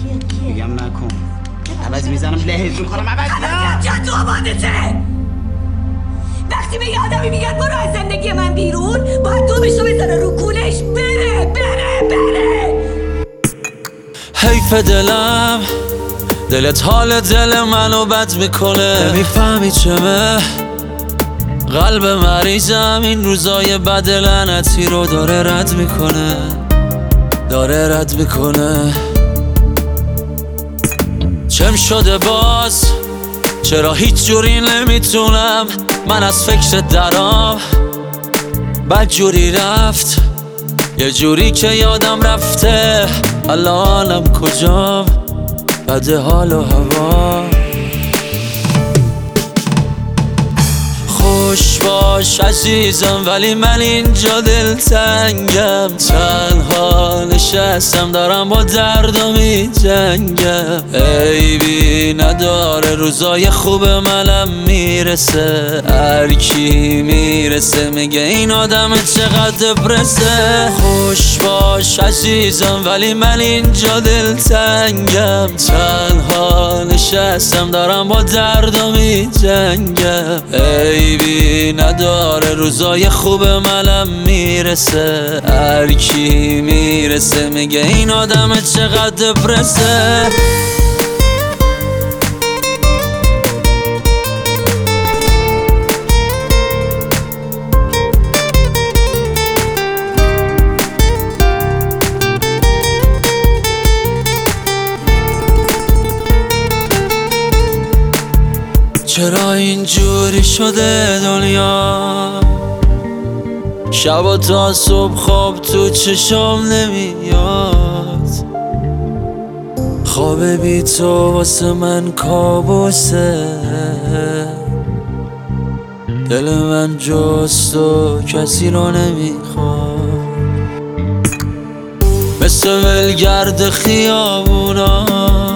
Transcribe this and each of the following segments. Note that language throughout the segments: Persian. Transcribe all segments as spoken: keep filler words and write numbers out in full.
میگم نکن عوض میزنم لحظ میکنم عوض جد تو آبادته. وقتی به یه آدمی میگن برو از زندگی من بیرون، باید دومشو بزنه رو کولش بره بره بره. حیف دلم، دلت حال دل منو بد میکنه. نمیفهمی چمه قلب مریضم این روزای بد لعنتی رو داره رد میکنه، داره رد میکنه. چم شده باز، چرا هیچ جوری نمیتونم من از فکر درام. بد جوری رفت، یه جوری که یادم رفته الانم کجام، بده حال و هوا. خوش باش عزیزم ولی من اینجا دلتنگم. تنها نشستم دارم با دردم می جنگم. عیبی نداره روزای خوب منم میرسه. هر کی میرسه میگه این آدم چقدر برسه. خوش باش عزیزم ولی من اینجا دلتنگم. تنها نشستم دارم با دردم می جنگم. عیبی نداره روزای خوب منم میرسه. هر کی میرسه میگه این آدم چقدر برسه. چرا اینجوری شده دنیا؟ شب تا صبح خواب تو چشم نمیاد. خواب بی تو واسه من کابوسه. دل من جز تو کسی رو نمیخواد. مثل ولگرد خیابونا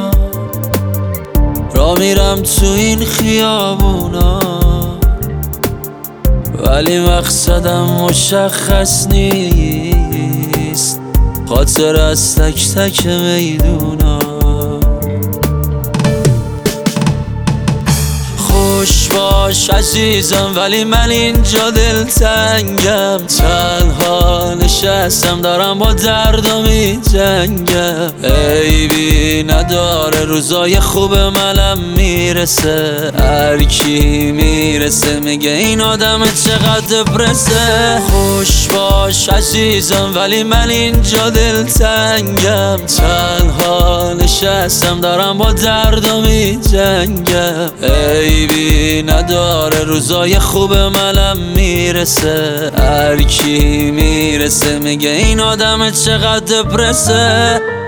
را میرم تو این خیابونا، ولی مقصدم مشخص نیست. خاطر از تک تک میدونا. خوش باش عزیزم ولی من اینجا دلتنگم. تنها نشستم دارم با دردم می جنگم. عیبی نداره روزای خوب منم میرسه. هر کی میرسه میگه این آدم چقدر برسه. خوش باش عزیزم ولی من اینجا دلتنگم. تنها نشستم دارم با دردم می جنگم. عیبی نداره روزای خوب منم میرسه. هر کی میرسه میگه این آدم چقدر برسه.